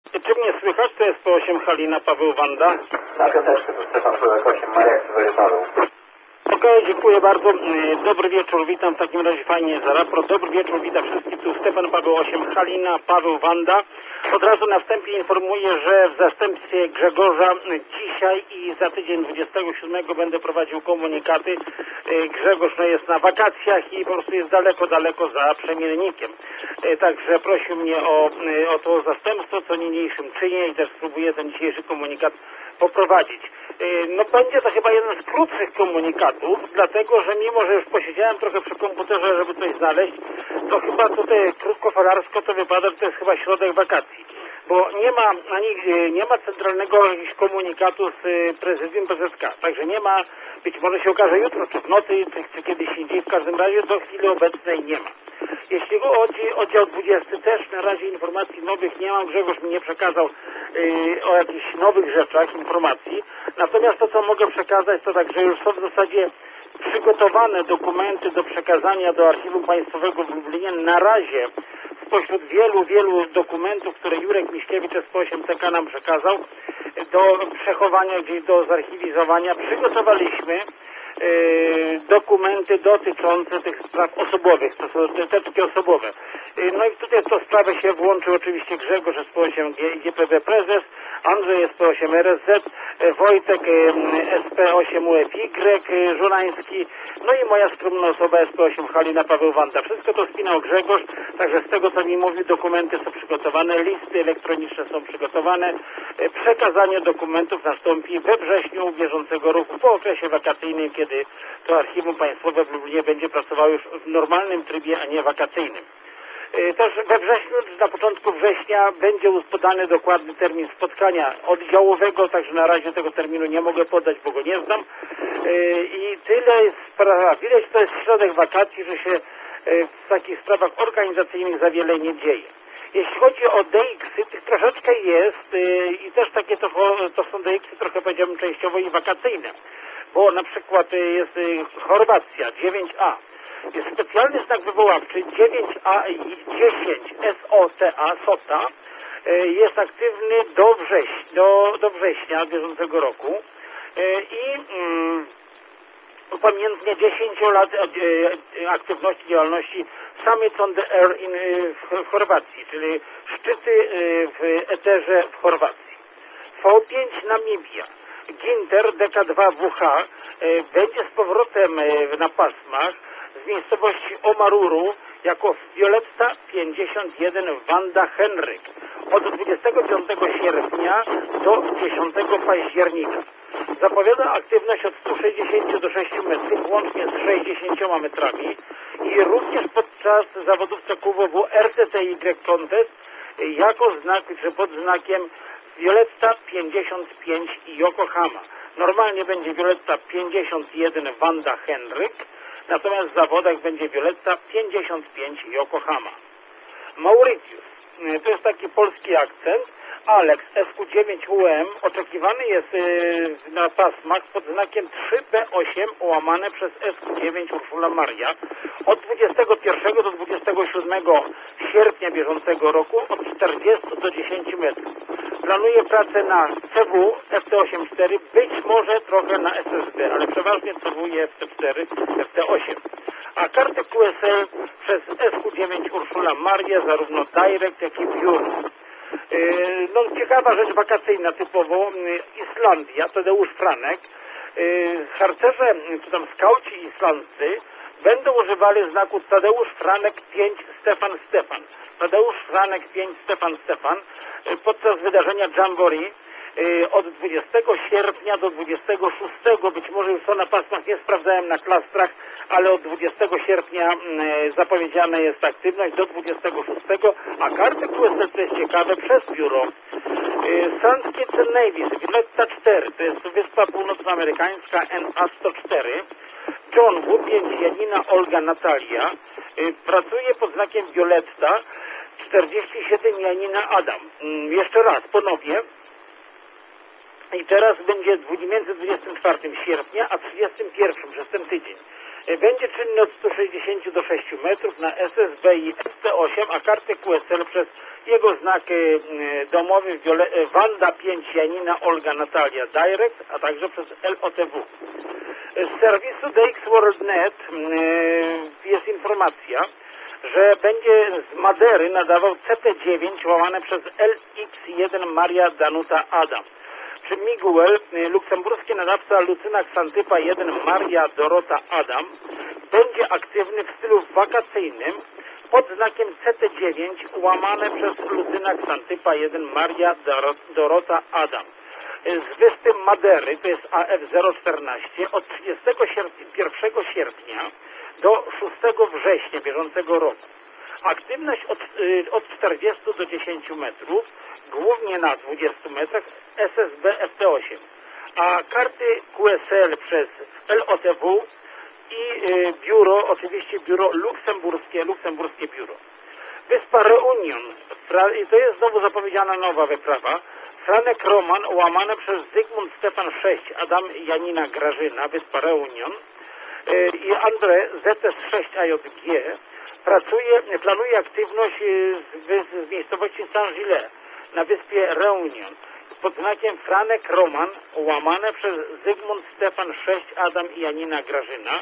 Czy mnie słychać? To jest SP8 Halina, Paweł Wanda. Na piąteczce to Stefan Człowiek 8, Marek Cyzory Paweł. Okej, dziękuję bardzo. Dobry wieczór, witam w takim razie fajnie za raport. Dobry wieczór, witam wszystkich. Tu Stefan Paweł 8 Halina, Paweł Wanda. Od razu na wstępie informuję, że w zastępstwie Grzegorza dzisiaj i za tydzień 27 będę prowadził komunikaty. Grzegorz jest na wakacjach i po prostu jest daleko za przemiennikiem. Także prosił mnie o to zastępstwo, co niniejszym czynię i też spróbuję ten dzisiejszy komunikat poprowadzić. No będzie to chyba jeden z krótszych komunikatów, dlatego że mimo, że już posiedziałem trochę przy komputerze, żeby coś znaleźć, to chyba tutaj krótkofalarsko to wypada, że to jest chyba środek wakacji. Bo nie ma centralnego jakiegoś komunikatu z prezydium BZK. Także nie ma, być może się okaże jutro, czy w nocy, czy kiedyś indziej, w każdym razie do chwili obecnej nie ma. Jeśli chodzi o dział 20, też na razie informacji nowych nie mam. Grzegorz mi nie przekazał o jakichś nowych rzeczach informacji. Natomiast to, co mogę przekazać, to tak, że już są w zasadzie przygotowane dokumenty do przekazania do Archiwum Państwowego w Lublinie. Na razie spośród wielu dokumentów, które Jurek Miśkiewicz z SP8TK nam przekazał, do przechowania, gdzieś do zarchiwizowania, przygotowaliśmy dokumenty dotyczące tych spraw osobowych, to są te takie osobowe. No i tutaj w tę sprawę się włączył oczywiście Grzegorz SP8G, GPB prezes, Andrzej SP8RSZ, Wojtek SP8UFY, Żurański, no i moja skromna osoba SP8 Halina, Paweł Wanda. Wszystko to spinał Grzegorz, także z tego co mi mówił, dokumenty są przygotowane, listy elektroniczne są przygotowane, przekazanie dokumentów nastąpi we wrześniu bieżącego roku, po okresie wakacyjnym, kiedy to Archiwum Państwowe w Lublinie będzie pracowało już w normalnym trybie, a nie wakacyjnym. Też we wrześniu, na początku września będzie podany dokładny termin spotkania oddziałowego, także na razie tego terminu nie mogę podać, bo go nie znam. I tyle jest sprawa. Widać, to jest środek wakacji, że się w takich sprawach organizacyjnych za wiele nie dzieje. Jeśli chodzi o DX-y, tych troszeczkę jest i też takie to są DX-y trochę, powiedziałbym, częściowo i wakacyjne. Bo na przykład jest Chorwacja 9A. Jest specjalny znak wywoławczy 9A i 10 SOTA jest aktywny do września bieżącego roku i upamiętnia 10 lat aktywności, działalności Summit on the Air w Chorwacji, czyli szczyty w eterze w Chorwacji. V5 Namibia. Ginter DK2WH będzie z powrotem na pasmach z miejscowości Omaruru jako Violetta 51 Wanda Henryk od 25 sierpnia do 10 października. Zapowiada aktywność od 160 do 6 metrów, łącznie z 60 metrami i również podczas zawodów CQWW RTTY Contest jako znak, czy pod znakiem Violetta 55 i Yokohama. Normalnie będzie Violetta 51 Wanda Henryk, natomiast w zawodach będzie Violetta 55 Yokohama. Mauritius, to jest taki polski akcent. Alex SQ9UM oczekiwany jest na pasmach pod znakiem 3B8 łamane przez SQ9 Urszula Maria od 21 do 27 sierpnia bieżącego roku od 40 do 10 metrów. Planuje pracę na CW FT84, być może trochę na SSD, ale przeważnie CW i FT4, FT8. A kartę QSL przez SQ9 Urszula Maria, zarówno Direct, jak i Bureau. No ciekawa rzecz wakacyjna typowo, Islandia, Tadeusz Franek. Harcerze, czy tam skauci islandzcy będą używali znaku Tadeusz Franek 5 Stefan. Tadeusz Franek 5 Stefan podczas wydarzenia Jamboree od 20 sierpnia do 26, być może już są na pasmach, nie sprawdzałem na klastrach, ale od 20 sierpnia zapowiedziana jest aktywność do 26, a karty QSL, co jest ciekawe, przez biuro St. Kitts and Nevis, Violetta 4, to jest wyspa północnoamerykańska NA104, John W5, Janina, Olga, Natalia, pracuje pod znakiem Violetta 47, Janina, Adam. Jeszcze raz, ponownie. I teraz będzie między 24 sierpnia a 31 przez ten tydzień. Będzie czynny od 160 do 6 metrów na SSB i ST8, a kartę QSL przez jego znak domowy Wanda 5 Janina Olga Natalia Direct, a także przez LOTW. Z serwisu DXWorld.net jest informacja, że będzie z Madery nadawał CT9 łamane przez LX1 Maria Danuta Adam. Przy Miguel luksemburski nadawca Lucyna Xantypa 1 Maria Dorota Adam będzie aktywny w stylu wakacyjnym pod znakiem CT9 łamane przez Lucyna Xantypa 1 Maria Dorota Adam. Z wyspy Madery, to jest AF014, od 31 sierpnia do 6 września bieżącego roku. Aktywność od 40 do 10 metrów, głównie na 20 metrach SSB FT8, a karty QSL przez LOTW i biuro, oczywiście biuro luksemburskie biuro. Wyspa Reunion, i to jest znowu zapowiedziana nowa wyprawa, Franek Roman łamane przez Zygmunt Stefan 6, Adam Janina Grażyna, Wyspa Reunion i André ZS6AJG planuje aktywność z miejscowości Saint-Gilles na wyspie Reunion pod znakiem Franek Roman łamane przez Zygmunt Stefan 6, Adam i Janina Grażyna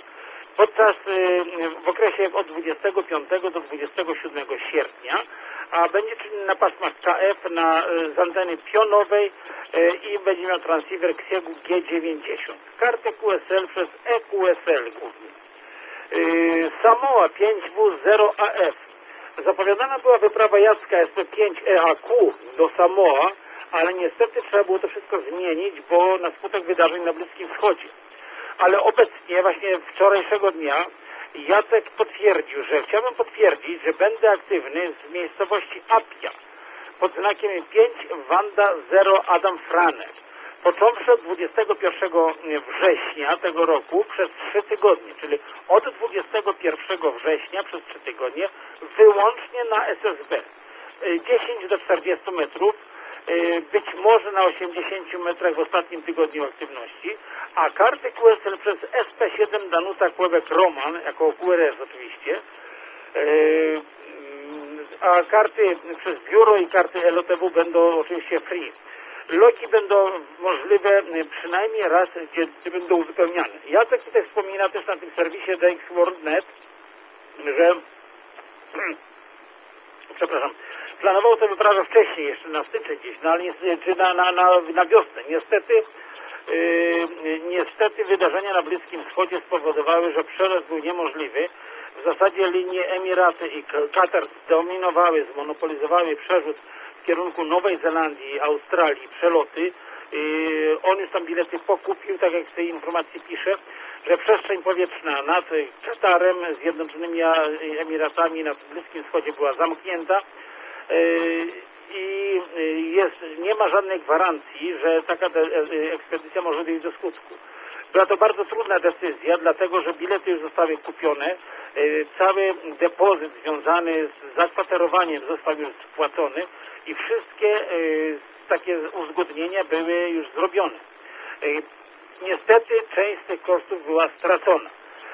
w okresie od 25 do 27 sierpnia, a będzie czynny na pasmach KF z anteny pionowej i będzie miał transceiver Xiegu G90. Kartę QSL przez EQSL głównie. Samoa 5W0AF. Zapowiadana była wyprawa Jacka SP5EAQ do Samoa, ale niestety trzeba było to wszystko zmienić, bo na skutek wydarzeń na Bliskim Wschodzie. Ale obecnie, właśnie wczorajszego dnia, Jacek potwierdził, że chciałbym potwierdzić, że będę aktywny z miejscowości Apia pod znakiem 5 Wanda 0 Adam Franek. Począwszy od 21 września tego roku przez 3 tygodnie, czyli od 21 września przez 3 tygodnie wyłącznie na SSB. 10 do 40 metrów, być może na 80 metrach w ostatnim tygodniu aktywności, a karty QSL przez SP7 Danuta Kłebek Roman, jako QRS oczywiście, a karty przez biuro i karty LOTW będą oczywiście free. Loki będą możliwe przynajmniej raz, gdzie będą uzupełniane. Jacek tutaj wspomina też na tym serwisie DXWorld.net, że planował tę wyprawę wcześniej, jeszcze na styczeń gdzieś, czy na wiosnę. Niestety wydarzenia na Bliskim Wschodzie spowodowały, że przelot był niemożliwy. W zasadzie linie Emiraty i Katar zmonopolizowały przerzut w kierunku Nowej Zelandii, Australii, przeloty. On już tam bilety pokupił, tak jak w tej informacji pisze, że przestrzeń powietrzna nad Katarem, Zjednoczonymi Emiratami na Bliskim Wschodzie była zamknięta i nie ma żadnej gwarancji, że taka ekspedycja może dojść do skutku. Była to bardzo trudna decyzja, dlatego że bilety już zostały kupione, cały depozyt związany z zakwaterowaniem został już spłacony i wszystkie takie uzgodnienia były już zrobione. Niestety część z tych kosztów była stracona,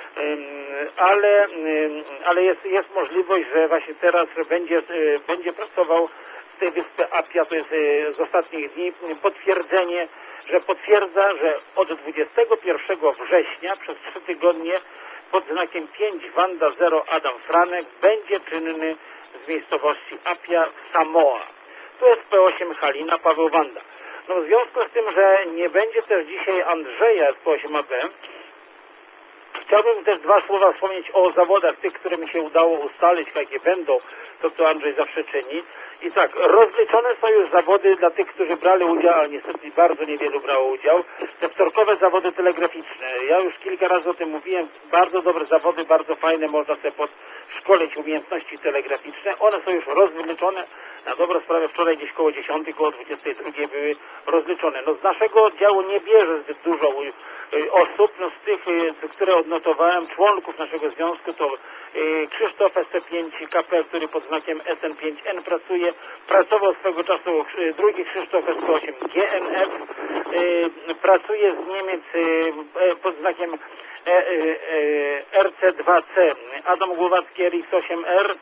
ale jest możliwość, że właśnie teraz będzie pracował z tej wyspy Apia, to jest z ostatnich dni potwierdzenie, że potwierdza, że od 21 września przez 3 tygodnie pod znakiem 5 Wanda 0 Adam Franek będzie czynny z miejscowości Apia w Samoa. Tu jest P8 Halina Paweł Wanda. No w związku z tym, że nie będzie też dzisiaj Andrzeja z P8AB, chciałbym też 2 słowa wspomnieć o zawodach, tych, które mi się udało ustalić, jakie będą, to co Andrzej zawsze czyni. I tak, rozliczone są już zawody dla tych, którzy brali udział, ale niestety bardzo niewielu brało udział. Te wtorkowe zawody telegraficzne. Ja już kilka razy o tym mówiłem. Bardzo dobre zawody, bardzo fajne, można sobie pod szkolić umiejętności telegraficzne. One są już rozliczone. Na dobrą sprawę wczoraj gdzieś koło 10, koło 22 były rozliczone. No z naszego oddziału nie bierze zbyt dużo osób. No z tych, które odnotowałem, członków naszego związku, to Krzysztof SC5 KP, który pod znakiem SN5N pracuje. Pracował swego czasu drugi Krzysztof SC8 GNF. Pracuje z Niemiec pod znakiem RC2C. Adam Głowacki RX8R.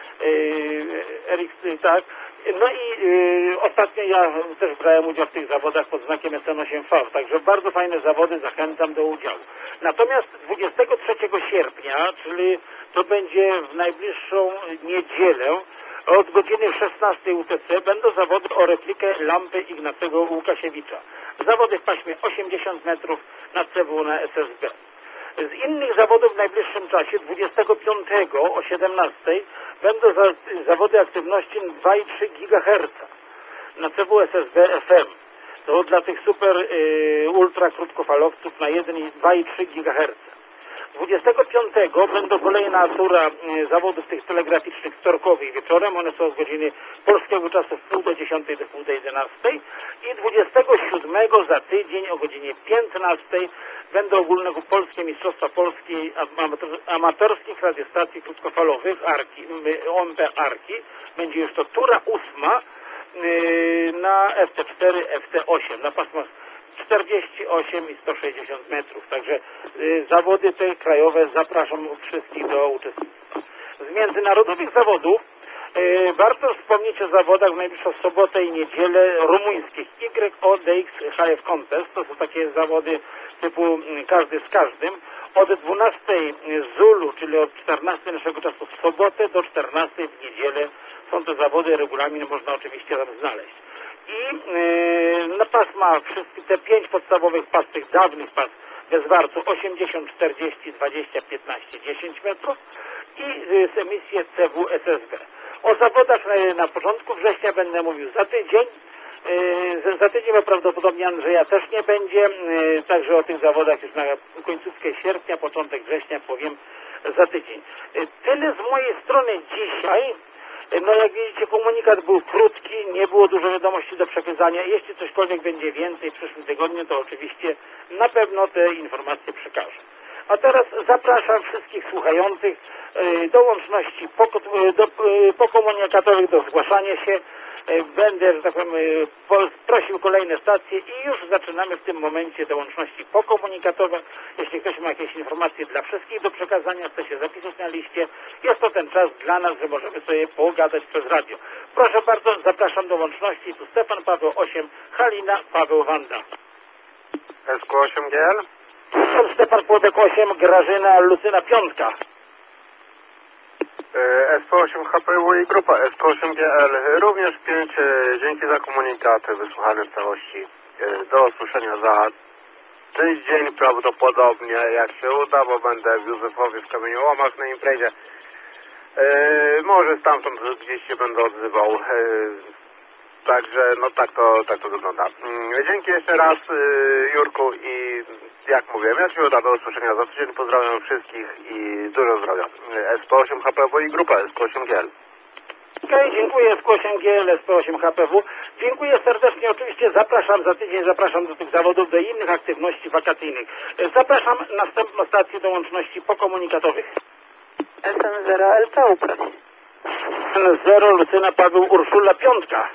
Tak. No i ostatnio ja też brałem udział w tych zawodach pod znakiem SN8V, także bardzo fajne zawody, zachęcam do udziału. Natomiast 23 sierpnia, czyli to będzie w najbliższą niedzielę, od godziny 16 UTC będą zawody o replikę lampy Ignacego Łukasiewicza. Zawody w paśmie 80 metrów na CW na SSB. Z innych zawodów w najbliższym czasie, 25 o 17 będą zawody aktywności 2,3 GHz na CW SSB FM. To dla tych super ultra krótkofalowców na 2,3 GHz. 25 będą kolejna tura zawodów tych telegraficznych wtorkowych wieczorem. One są z godziny polskiego czasu w pół do 10 do pół do 11. I 27 za tydzień o godzinie 15 będą ogólnopolskie Mistrzostwa Polski amatorskich radiostacji krótkofalowych OMP Arki. Będzie już to tura 8 na FT4, FT8 na pasmach 48 i 160 metrów. Także zawody te krajowe zapraszam wszystkich do uczestnictwa. Z międzynarodowych zawodów warto wspomnieć o zawodach w najbliższą sobotę i niedzielę rumuńskich YODX HF Contest. To są takie zawody typu każdy z każdym. Od 12 Zulu, czyli od 14 naszego czasu w sobotę do 14 w niedzielę. Są to zawody, regulamin można oczywiście tam znaleźć. I na pasma wszystkie te 5 podstawowych pas, tych dawnych pas bez warcu 80, 40, 20, 15, 10 metrów i z emisję CW SSB. O zawodach na początku września będę mówił za tydzień. Za tydzień prawdopodobnie Andrzeja też nie będzie, także o tych zawodach już na końcówkę sierpnia, początek września powiem za tydzień. Tyle z mojej strony dzisiaj. No jak widzicie, komunikat był krótki, nie było dużo wiadomości do przekazania. Jeśli cośkolwiek będzie więcej w przyszłym tygodniu, to oczywiście na pewno te informacje przekażę. A teraz zapraszam wszystkich słuchających do łączności pokomunikatowych, do zgłaszania się. Będę, że tak powiem, prosił kolejne stacje i już zaczynamy w tym momencie te łączności pokomunikatowe. Jeśli ktoś ma jakieś informacje dla wszystkich do przekazania, chce się zapisać na liście, jest to ten czas dla nas, że możemy sobie pogadać przez radio. Proszę bardzo, zapraszam do łączności. Tu Stefan Paweł 8, Halina Paweł Wanda. SQ8GL? Stefan Płodek 8, Grażyna Lucyna Piątka. SP8 HPW i grupa SQ8GL, również 5, dzięki za komunikat wysłuchany w całości. Do usłyszenia za tydzień prawdopodobnie, jak się uda, bo będę w Józefowie w Kamieniołomach na imprezie. Może stamtąd gdzieś się będę odzywał. Także no tak to wygląda. Dzięki jeszcze raz Jurku i jak mówiłem, jak się uda, do usłyszenia za tydzień. Pozdrawiam wszystkich i dużo zdrowia. SP8 HPW i grupa SP8GL. Okej, dziękuję SP8GL, SP8 HPW. Dziękuję serdecznie, oczywiście zapraszam za tydzień, zapraszam do tych zawodów, do innych aktywności wakacyjnych. Zapraszam następną stację do łączności pokomunikatowych. SN0 LPU, proszę. SN0 Lucyna Paweł Urszula Piątka.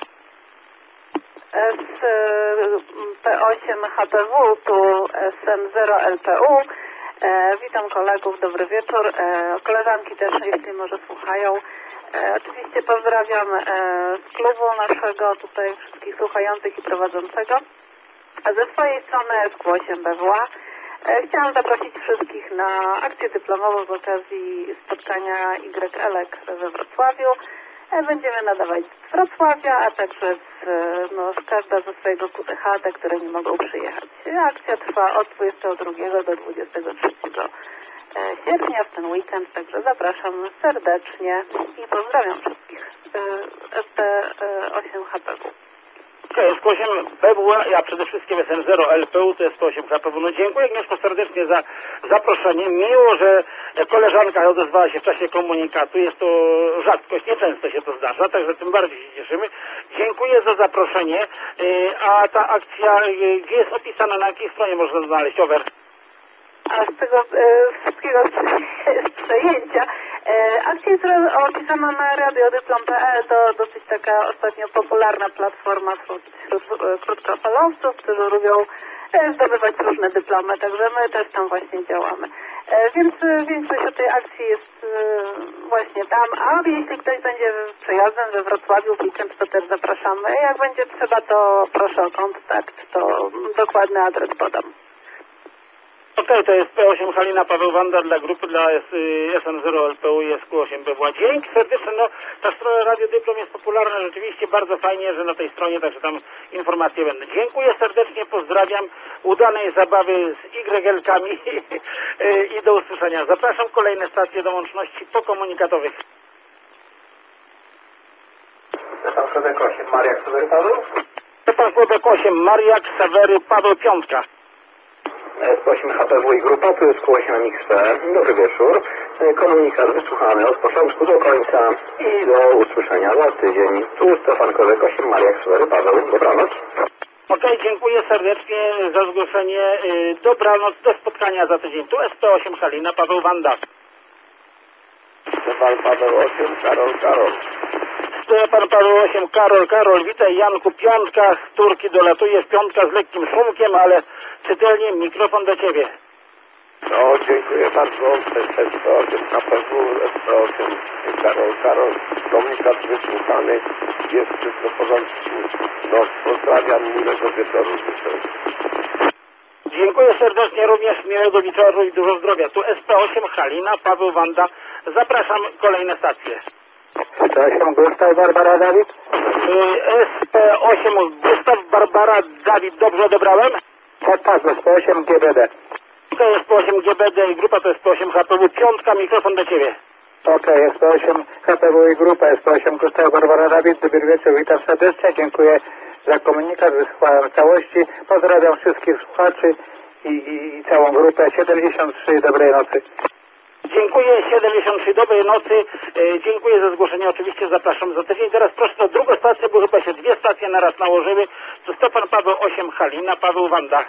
SP8 HPW, tu SN0 LPU. Witam kolegów, dobry wieczór. Koleżanki też, jeśli może słuchają. Oczywiście pozdrawiam z klubu naszego, tutaj wszystkich słuchających i prowadzącego. A ze swojej strony SQ8 BWA chciałam zaprosić wszystkich na akcję dyplomową z okazji spotkania YELEK we Wrocławiu. Będziemy nadawać z Wrocławia, a także z każda ze swojego QTHD, które nie mogą przyjechać. Akcja trwa od 22 do 23 sierpnia w ten weekend, także zapraszam serdecznie i pozdrawiam wszystkich. SP8 HPW. SQ8 BWA, a przede wszystkim SN0 LPU, to SQ8 HPW. No dziękuję Agnieszko serdecznie za zaproszenie. Miło, że koleżanka odezwała się w czasie komunikatu. Jest to rzadkość, nieczęsto się to zdarza, także tym bardziej się cieszymy. Dziękuję za zaproszenie. A ta akcja, gdzie jest opisana, na jakiej stronie można znaleźć? Over. A z tego wszystkiego z przejęcia. Akcja jest opisana na radiodyplom.pl, to dosyć taka ostatnio popularna platforma wśród krótkofalowców, którzy lubią zdobywać różne dyplomy, także my też tam właśnie działamy. Więc większość o tej akcji jest właśnie tam, a jeśli ktoś będzie przejazdem we Wrocławiu w weekend, to też zapraszamy. Jak będzie trzeba, to proszę o kontakt, to dokładny adres podam. Okej, to jest P8 Halina Paweł Wanda dla grupy, dla SN0 LPU i SQ8 BWA. Dzięki serdeczne, no ta strona Radio Dyplom jest popularna, rzeczywiście bardzo fajnie, że na tej stronie, także tam informacje będą. Dziękuję serdecznie, pozdrawiam, udanej zabawy z YL-kami i do usłyszenia. Zapraszam kolejne stacje do łączności pokomunikatowych. Stefan Kłodek 8, Maria Ksawery Paweł. Stefan Kłodek 8, Maria Ksawery Paweł Piątka. S8 HPW i grupa, tu jest SQ8 MXP. Dobry wieczór. Komunikat wysłuchany od początku do końca i do usłyszenia za tydzień. Tu Stefan Kłodek 8, Maria Ksawery Paweł. Dobranoc. Okej, dziękuję serdecznie za zgłoszenie. Dobranoc, do spotkania za tydzień. Tu SP8 Halina Paweł Wanda. Stefan Paweł 8, Karol. Stefan Paweł 8, Karol, witaj Janku, piątka z Turki dolatuje, piątka z lekkim szumkiem, ale czytelnie, mikrofon do Ciebie. No, dziękuję bardzo. SP8 HPW, SP8 Karol. Komunikat wysłuchany. Jest wszystko w porządku. No, pozdrawiam, miłego wieczoru życzę. Dziękuję serdecznie, również miłego wieczoru i dużo zdrowia. Tu SP8 Halina Paweł Wanda. Zapraszam kolejne stacje. SP8 Gustaw Barbara Dawid. SP8 Gustaw Barbara Dawid, dobrze odebrałem? Tak, SP8 GBD. To jest SP8 GBD i grupa to jest SP8 HPW, piątka, mikrofon do Ciebie. Okej, SP8 HPW i grupa, SP8 Gustaw Barbara Dawid. Dobry wieczór, witam serdecznie, dziękuję za komunikat, wysłuchałem całości. Pozdrawiam wszystkich słuchaczy i całą grupę 73, dobrej nocy. Dziękuję, 73, dobrej nocy. Dziękuję za zgłoszenie, oczywiście zapraszam za tydzień. Teraz proszę o drugą stację, bo chyba się dwie stacje naraz nałożyły. To Stefan Paweł 8 Halina, Paweł Wanda.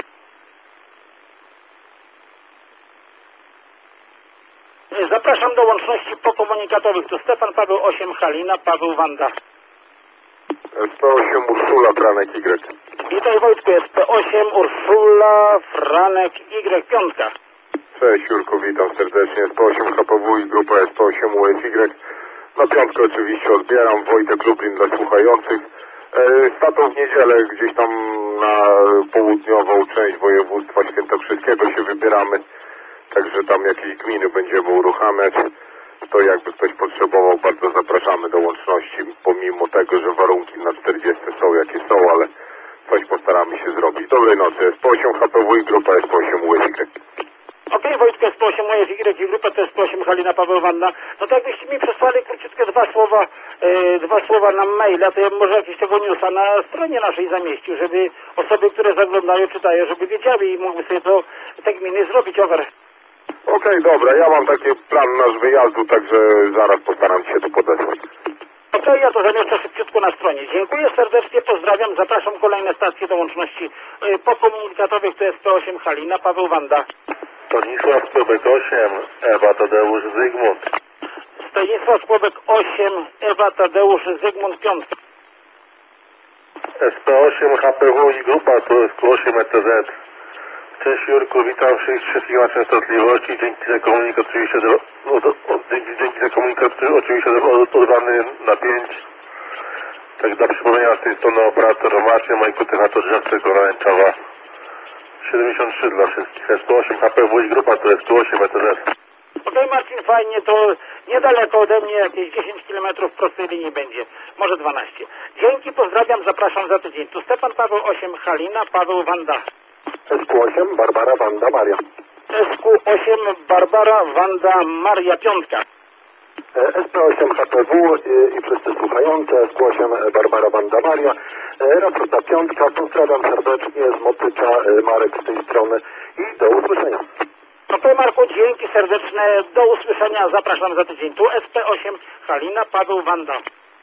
Zapraszam do łączności pokomunikatowych. To Stefan Paweł 8 Halina, Paweł Wanda. SP8 Ursula, Franek Y. Witaj Wojtku, SP8 Ursula, Franek Y, piątka. Cześć Jurku, witam serdecznie. SP8 HPW i grupa SP8 USY. Na piątkę oczywiście odbieram. Wojtek Lublin dla słuchających. Statą w niedzielę gdzieś tam na południową część województwa świętokrzyskiego się wybieramy. Także tam jakieś gminy będziemy uruchamiać. To jakby ktoś potrzebował, bardzo zapraszamy do łączności. Pomimo tego, że warunki na 40 są jakie są, ale coś postaramy się zrobić. Dobrej nocy. SP8 HPW i grupa SP8 USY. Okej, Wojtku, SP8 USY i grupa to SP8 Halina, Paweł Wanda. No to jakbyście mi przesłali króciutko dwa słowa na maila, to ja może jakieś tego newsa na stronie naszej zamieścił, żeby osoby, które zaglądają, czytają, żeby wiedziały i mogły sobie to te gminy zrobić. Over. Okej, dobra, ja mam taki plan nasz wyjazdu, także zaraz postaram się to podesłać. Okej, ja to zamieszczę szybciutko na stronie. Dziękuję serdecznie, pozdrawiam, zapraszam kolejne stacje do łączności pokomunikatowych, to jest SP8 Halina, Paweł Wanda. Stanisław Kłobek 8, Ewa Tadeusz Zygmunt. Stanisław Kłobek 8, Ewa Tadeusz Zygmunt piątka. SP8 HPW i grupa to jest 8 ETZ. Cześć Jurku, witam wszystkich na częstotliwości. Dzięki za komunikat oczywiście dzięki za komunikat oczywiście oddany na 5. Tak dla przypomnienia z tej strony operator Marcin Majku Tychato Drzewce Goręczowa. 73 dla wszystkich. SP8 HPW i grupa to jest 8 ETZ. Okej, Marcin, fajnie, to niedaleko ode mnie, jakieś 10 km prostej linii będzie, może 12. Dzięki, pozdrawiam, zapraszam za tydzień. Tu Stefan Paweł 8 Halina, Paweł Wanda. SQ8 Barbara Wanda Maria. SQ8 Barbara Wanda Maria piątka. SP8 HPW i wszyscy słuchający, SP8 Barbara Wanda Maria, Rafruta Piątka, pozdrawiam serdecznie z Motycza, Marek z tej strony i do usłyszenia. Okej, Marku, dzięki serdeczne, do usłyszenia, zapraszam za tydzień. Tu SP8 Halina, Paweł, Wanda.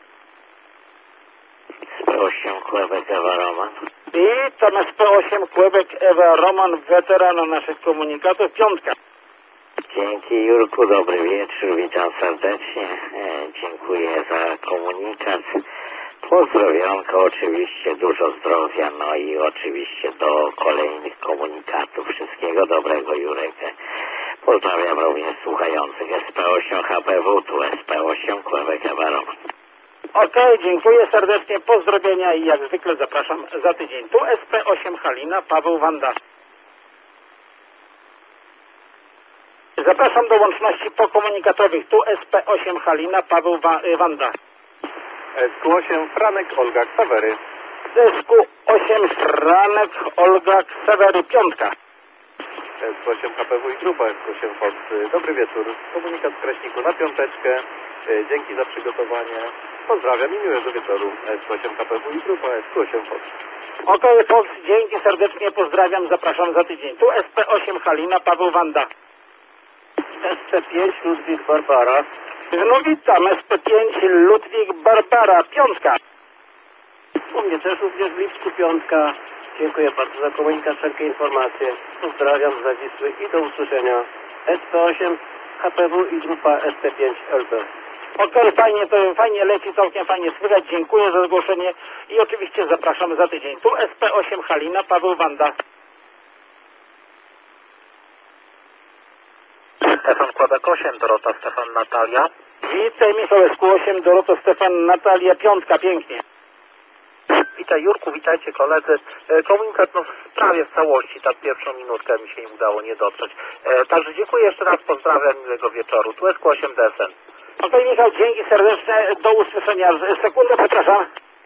SP8 Quebec Ewa Roman. I tam SP8 Quebec Ewa Roman, weteran naszych komunikatów, piątka. Dzięki Jurku, dobry wieczór, witam serdecznie. Dziękuję za komunikat. Pozdrowionko, oczywiście dużo zdrowia, no i oczywiście do kolejnych komunikatów. Wszystkiego dobrego, Jurek. Pozdrawiam również słuchających SP8 HPW, tu SP8 Quebec Ewa Roman. Okej, dziękuję serdecznie, pozdrowienia i jak zwykle zapraszam za tydzień. Tu SP8 Halina, Paweł, Wanda. Zapraszam do łączności pokomunikatowych. Tu SP8 Halina, Paweł, Wanda. SQ8 Franek, Olga, Ksawery. SQ8 Franek, Olga, Ksawery, piątka. SQ8 HPW i grupa SQ8 Fox. Dobry wieczór. Komunikat z Kraśniku na piąteczkę. Dzięki za przygotowanie. Pozdrawiam i miłego wieczoru. SQ8 HPW i grupa SQ8 Fox. Okej, Fox, dzięki serdecznie, pozdrawiam, zapraszam za tydzień. Tu SP8 Halina, Paweł, Wanda. SP5 Ludwik Barbara. No witam, SP5 Ludwik Barbara, piątka. U mnie też również w Lipsku piątka. Dziękuję bardzo za komunikat, wszelkie informacje. Pozdrawiam z Zawisły i do usłyszenia. SP8 HPW i grupa SP5 LB. Okej, fajnie, to fajnie leci, całkiem fajnie słychać, dziękuję za zgłoszenie i oczywiście zapraszam za tydzień. Tu SP8 Halina, Paweł, Wanda. Stefan Kładak 8, Dorota, Stefan, Natalia. Witaj, Michał, SQ8, Dorota, Stefan, Natalia, piątka, pięknie. Witaj Jurku, witajcie koledzy. Komunikat no w sprawie w całości, tak pierwszą minutkę mi się nie udało nie dotrzeć. Także dziękuję jeszcze raz, pozdrawiam, miłego wieczoru. Tu SQ8 DSN. Okej, Michał, dzięki serdeczne, do usłyszenia. Sekundę, przepraszam.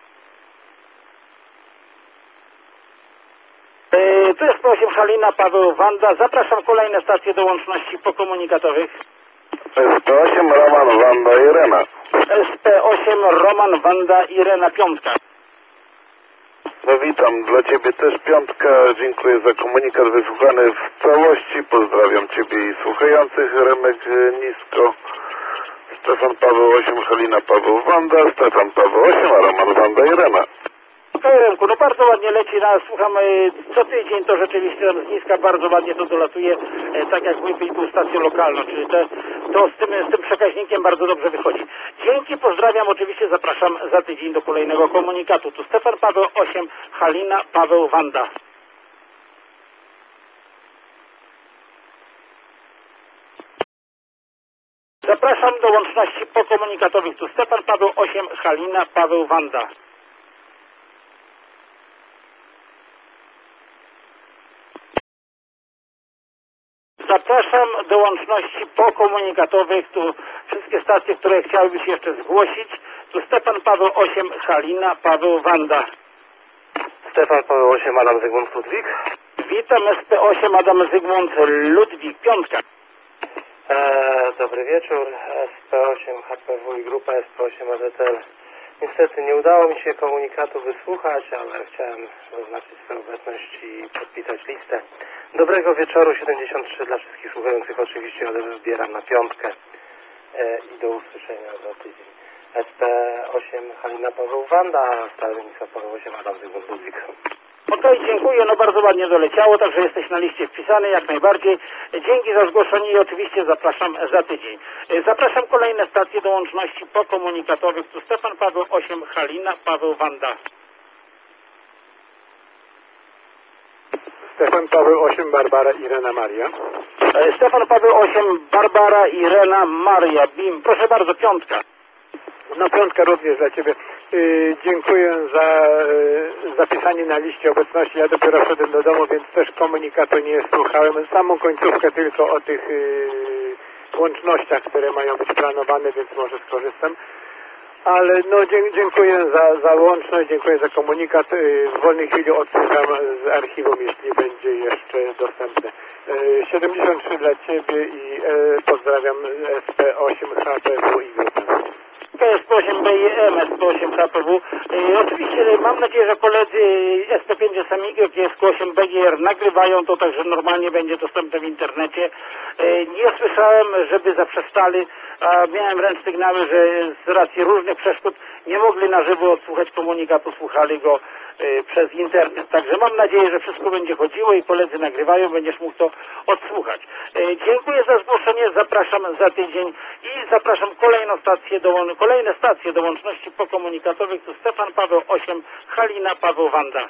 Tu jest SP8 Halina, Paweł, Wanda. Zapraszam kolejne stacje do łączności pokomunikatowych. SP8 Roman, Wanda, Irena. SP8 Roman, Wanda, Irena, piątka. No witam, dla Ciebie też piątka, dziękuję za komunikat wysłuchany w całości, pozdrawiam Ciebie i słuchających, Remek nisko, Stefan Paweł 8, Halina Paweł Wanda, Stefan Paweł 8, a Roman Wanda Irena. Okej, Remku, no bardzo ładnie leci, słucham co tydzień, to rzeczywiście tam z niska bardzo ładnie to dolatuje, tak jak mój był stacją lokalną, czyli to z tym przekaźnikiem bardzo dobrze wychodzi. Dzięki, pozdrawiam, oczywiście zapraszam za tydzień do kolejnego komunikatu. Tu Stefan Paweł 8, Halina Paweł Wanda. Zapraszam do łączności pokomunikatowych. Tu Stefan Paweł 8, Halina Paweł Wanda. Zapraszam do łączności pokomunikatowych. Tu wszystkie stacje, które chciałyby się jeszcze zgłosić. Tu Stefan Paweł 8, Halina Paweł Wanda. Stefan Paweł 8, Adam Zygmunt Ludwik. Witam, SP8 Adam Zygmunt Ludwik, piątka. Dobry wieczór, SP8 HPW i grupa SP8 ADTL. Niestety nie udało mi się komunikatu wysłuchać, ale chciałem zaznaczyć swoją obecność i podpisać listę. Dobrego wieczoru, 73 dla wszystkich słuchających, oczywiście odbieram na piątkę i do usłyszenia za tydzień. SP8 Halina Paweł Wanda, Stalonica Paweł 8 Adam Zygmunt Ludwik. Okej, dziękuję, no bardzo ładnie doleciało, także jesteś na liście wpisany jak najbardziej. Dzięki za zgłoszenie i oczywiście zapraszam za tydzień. Zapraszam kolejne stacje do łączności pokomunikatowych. Tu Stefan Paweł 8, Halina Paweł Wanda. Stefan Paweł 8, Barbara, Irena, Maria. Stefan Paweł 8, Barbara, Irena, Maria, BIM. Proszę bardzo, piątka. No piątka również dla Ciebie. Dziękuję za zapisanie na liście obecności. Ja dopiero wszedłem do domu, więc też komunikatu nie słuchałem. Samą końcówkę tylko o tych łącznościach, które mają być planowane, więc może skorzystam. Ale no dziękuję za łączność, dziękuję za komunikat. W wolnej chwili odsłucham z archiwum, jeśli będzie jeszcze dostępne. 73 dla Ciebie i pozdrawiam SP8 HPW i grupę. SP8BIM, SP8HPW. Oczywiście mam nadzieję, że koledzy SP5 Samigro i SP8BGR nagrywają to, także normalnie będzie dostępne w internecie. Nie słyszałem, żeby zaprzestali, a miałem wręcz sygnały, że z racji różnych przeszkód nie mogli na żywo odsłuchać komunikatu, słuchali go przez internet. Także mam nadzieję, że wszystko będzie chodziło i koledzy nagrywają, będziesz mógł to odsłuchać. Dziękuję za zgłoszenie, zapraszam za tydzień i zapraszam kolejne stacje do łączności pokomunikatowych. Tu Stefan Paweł 8, Halina Paweł Wanda.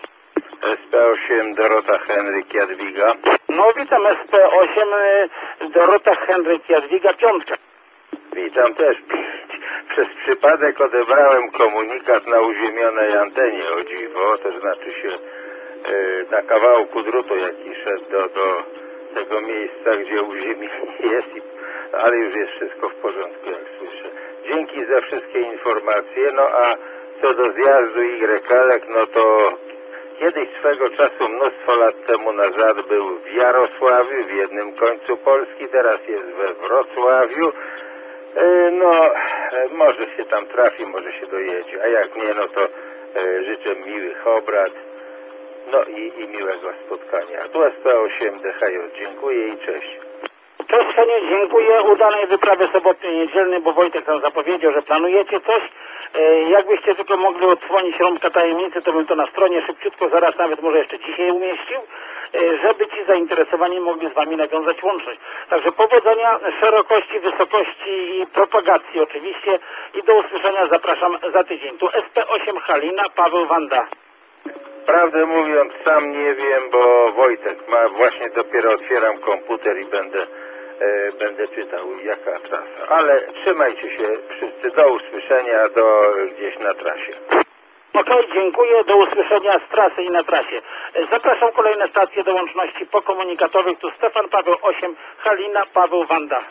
SP8 Dorota Henryk Jadwiga. No witam SP8 Dorota Henryk Jadwiga, piątka. Witam też. Przez przypadek odebrałem komunikat na uziemionej antenie, o dziwo, to znaczy się na kawałku drutu, jaki szedł do tego miejsca, gdzie uziemienie jest, ale już jest wszystko w porządku, jak słyszę. Dzięki za wszystkie informacje. No a co do zjazdu Y-Elek, no to kiedyś swego czasu, mnóstwo lat temu nazad, był w Jarosławiu, w jednym końcu Polski, teraz jest we Wrocławiu. No, może się tam trafi, może się dojedzie, a jak nie, no to życzę miłych obrad, no i miłego spotkania. Tu SP8 DHJ, dziękuję i cześć. Cześć Heniu, dziękuję. Udanej wyprawy sobotniej, niedzielnej, bo Wojtek tam zapowiedział, że planujecie coś. Jakbyście tylko mogli odsłonić rąbka tajemnicy, to bym to na stronie szybciutko, zaraz nawet może jeszcze dzisiaj umieścił, żeby ci zainteresowani mogli z wami nawiązać łączność. Także powodzenia, szerokości, wysokości i propagacji oczywiście i do usłyszenia zapraszam za tydzień. Tu SP8 Halina Paweł Wanda. Prawdę mówiąc, sam nie wiem, bo Wojtek ma, właśnie dopiero otwieram komputer i będę czytał, jaka trasa. Ale trzymajcie się wszyscy, do usłyszenia, gdzieś na trasie. Okej, dziękuję, do usłyszenia z trasy i na trasie. Zapraszam kolejne stacje do łączności pokomunikatowych. Tu Stefan Paweł 8, Halina Paweł Wanda.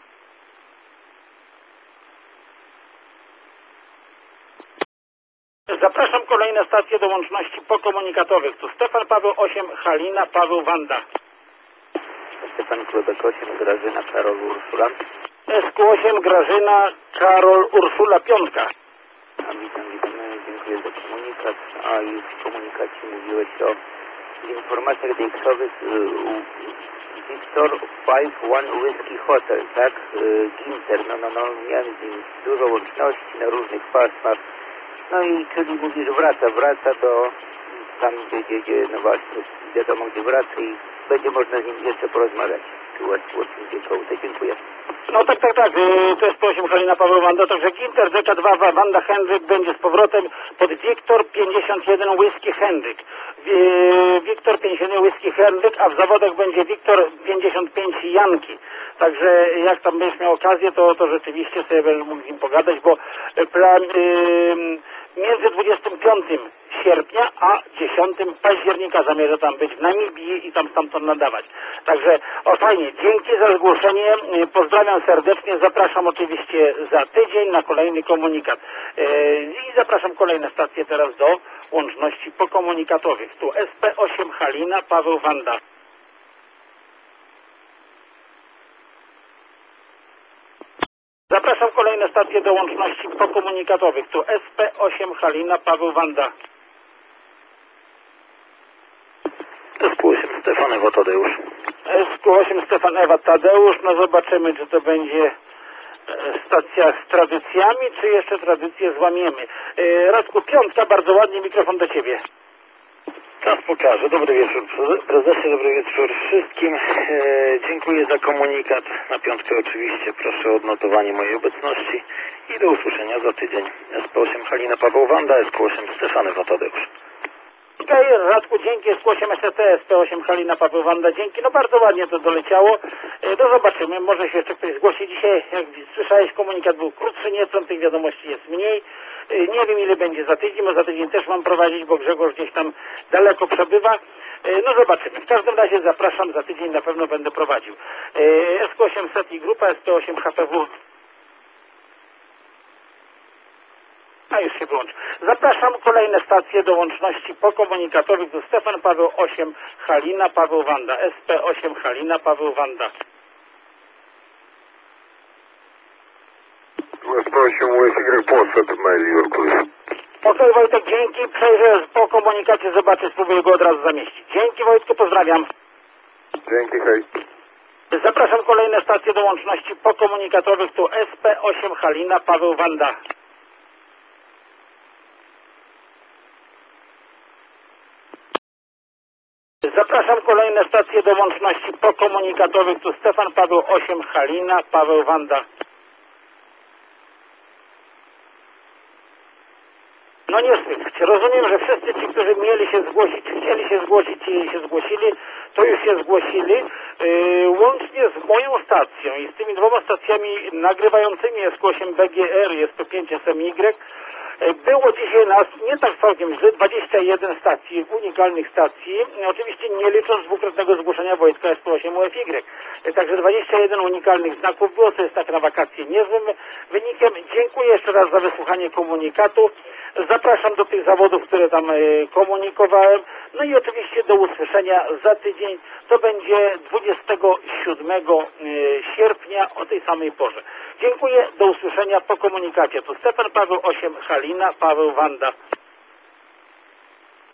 Zapraszam kolejne stacje do łączności pokomunikatowych. Tu Stefan Paweł 8, Halina Paweł Wanda. Stefan Klubek 8, Grażyna, Karol, Urszula. SQ8, Grażyna, Karol, Urszula, piątka. Witam, dziękuję za komunikat. A już w komunikacie mówiłeś o informacjach DX-owych Victor 5-1 Whiskey Hotel, tak? Ginter, no, miałem z nim dużo łączności na różnych pasmach. No i czyli mówisz, wraca do tam, gdzie no właśnie, wiadomo gdzie wraca i będzie można z nim jeszcze porozmawiać. Tu łącznie dziękuję. No tak, to jest SP8 Halina Paweł Wanda, także Ginter DK2 Wanda Henryk będzie z powrotem pod Wiktor 51 Whisky Henryk. Wiktor 51 Whisky Henryk, a w zawodach będzie Wiktor 55 Janki. Także jak tam będziesz miał okazję, to rzeczywiście sobie będę mógł z nim pogadać, bo plan między 25 sierpnia a 10 października zamierza tam być w Namibii i tam stamtąd nadawać. Także fajnie, dzięki za zgłoszenie, pozdrawiam serdecznie, zapraszam oczywiście za tydzień na kolejny komunikat. I zapraszam kolejne stacje teraz do łączności pokomunikatowych. Tu SP8 Halina Paweł Wanda. Zapraszam kolejne stacje do łączności pokomunikatowych. Tu SP8 Halina Paweł Wanda. SQ8 Stefan Ewa Tadeusz. SQ8 Stefan Ewa Tadeusz. No zobaczymy, czy to będzie stacja z tradycjami, czy jeszcze tradycję złamiemy. Radku, piątka, bardzo ładnie, mikrofon do ciebie. Czas pokaże. Dobry wieczór prezesie, dobry wieczór wszystkim. Dziękuję za komunikat. Na piątkę oczywiście proszę o odnotowanie mojej obecności i do usłyszenia za tydzień. SP8 Halina Paweł Wanda, SQ8 Stefan Ewa Tadeusz. Okej, Radku, dzięki, SQ8 ST, SP8 Halina Paweł Wanda, dzięki, no bardzo ładnie to doleciało. No zobaczymy, może się jeszcze ktoś zgłosi dzisiaj, jak słyszałeś, komunikat był krótszy nieco, tych wiadomości jest mniej. Nie wiem ile będzie za tydzień, bo za tydzień też mam prowadzić, bo Grzegorz gdzieś tam daleko przebywa. No zobaczymy, w każdym razie zapraszam, za tydzień na pewno będę prowadził. SQ8 SET i grupa SP8 HPW. A już się wyłączy. Zapraszam kolejne stacje do łączności pokomunikatowych. Tu Stefan Paweł 8 Halina Paweł Wanda. SP8 Halina Paweł Wanda. SP8 USY Polsat mail, Jurku. Okej, Wojtek, dzięki. Przejrzę po komunikacie, zobaczę, spróbuję go od razu zamieścić. Dzięki, Wojtku, pozdrawiam. Dzięki, hej. Zapraszam kolejne stacje do łączności pokomunikatowych. Tu SP8 Halina Paweł Wanda. Zapraszam kolejne stacje do łączności pokomunikatowych. Tu Stefan Paweł 8 Halina Paweł Wanda. No nie słychać. Rozumiem, że wszyscy ci, którzy mieli się zgłosić, chcieli się zgłosić i się zgłosili, to już się zgłosili. Łącznie z moją stacją i z tymi dwoma stacjami nagrywającymi S8 BGR i S105 SMY było dzisiaj nas nie tak całkiem źle, 21 stacji, unikalnych stacji, oczywiście nie licząc dwukrotnego zgłoszenia Wojtka S108 UFY. Także 21 unikalnych znaków było, co jest tak na wakacje niezłym wynikiem. Dziękuję jeszcze raz za wysłuchanie komunikatu. Zapraszam do tych zawodów, które tam komunikowałem. No i oczywiście do usłyszenia za tydzień. To będzie 27 sierpnia o tej samej porze. Dziękuję, do usłyszenia po komunikacie. Tu Stefan Paweł 8 Halina Paweł Wanda.